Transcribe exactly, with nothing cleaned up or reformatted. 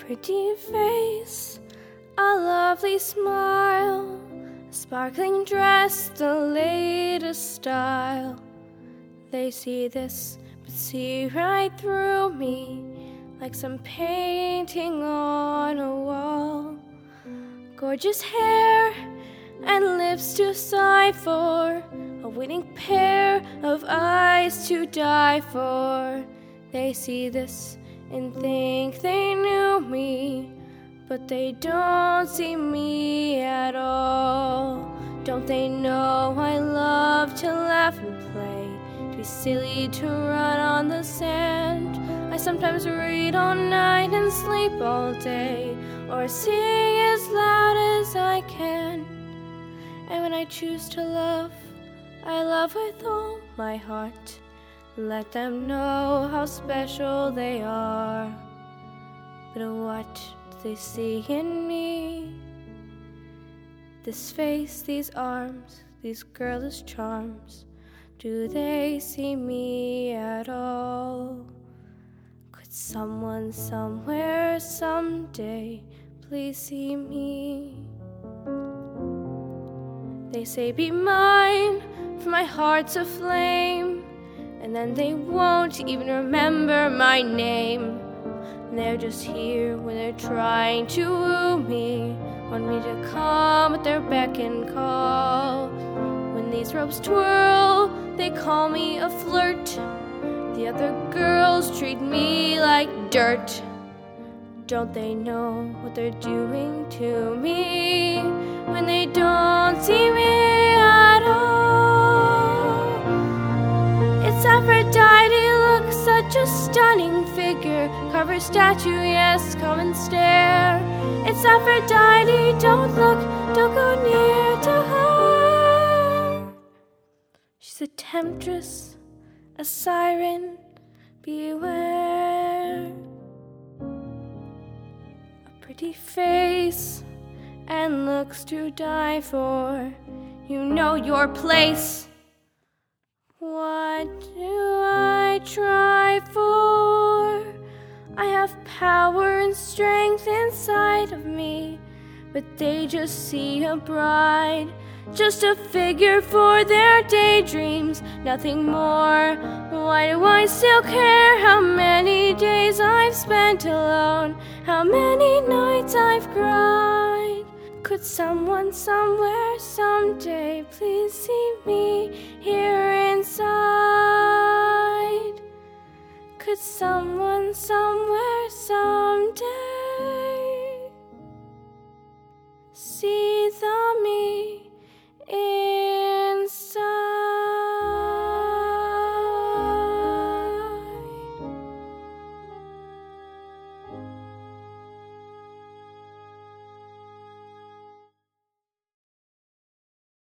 pretty face, a lovely smile, a sparkling dress, the latest style. They see this, but see right through me, like some painting on a wall. Gorgeous hair and lips to sigh for, a winning pair of eyes to die for. They see this and think they knew me, but they don't see me at all. Don't they know I love to laugh and play, to be silly, to run on the sand? I sometimes read all night and sleep all day, or sing as loud as I can. And when I choose to love, I love with all my heart. Let them know how special they are. But what do they see in me? This face, these arms, these girlish charms. Do they see me at all? Could someone somewhere someday please see me? They say be mine, for my heart's aflame, and then they won't even remember my name. And they're just here when they're trying to woo me, want me to come at their beck and call. When these ropes twirl, they call me a flirt. The other girls treat me like dirt. Don't they know what they're doing to me when they don't see me at all? It's Aphrodite, look, such a stunning figure. Carve her statue, yes, come and stare. It's Aphrodite, don't look, don't go near to her. She's a temptress, a siren, beware. Pretty face and looks to die for. You know your place. What do I try for? I have power and strength inside of me, but they just see a bride, just a figure for their daydreams, nothing more. Why do I still care how many days I've spent alone, how many nights I've cried? Could someone somewhere someday please see me here inside? Could someone somewhere someday